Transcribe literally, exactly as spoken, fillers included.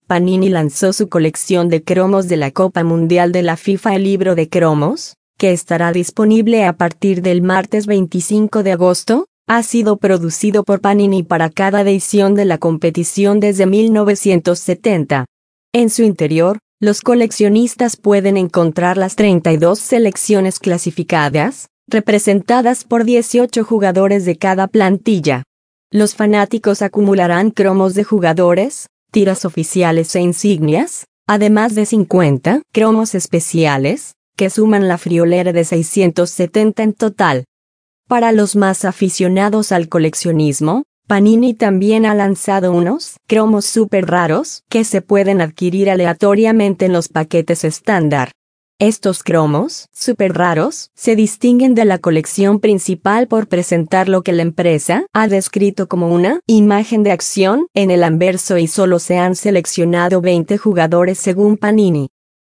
Panini lanzó su colección de cromos de la Copa Mundial de la FIFA, el libro de cromos, que estará disponible a partir del martes veinticinco de agosto, ha sido producido por Panini para cada edición de la competición desde mil novecientos setenta. En su interior, los coleccionistas pueden encontrar las treinta y dos selecciones clasificadas, representadas por dieciocho jugadores de cada plantilla. Los fanáticos acumularán cromos de jugadores, tiras oficiales e insignias, además de cincuenta cromos especiales, que suman la friolera de seiscientos setenta en total. Para los más aficionados al coleccionismo, Panini también ha lanzado unos cromos súper raros que se pueden adquirir aleatoriamente en los paquetes estándar. Estos cromos súper raros se distinguen de la colección principal por presentar lo que la empresa ha descrito como una imagen de acción en el anverso, y solo se han seleccionado veinte jugadores según Panini.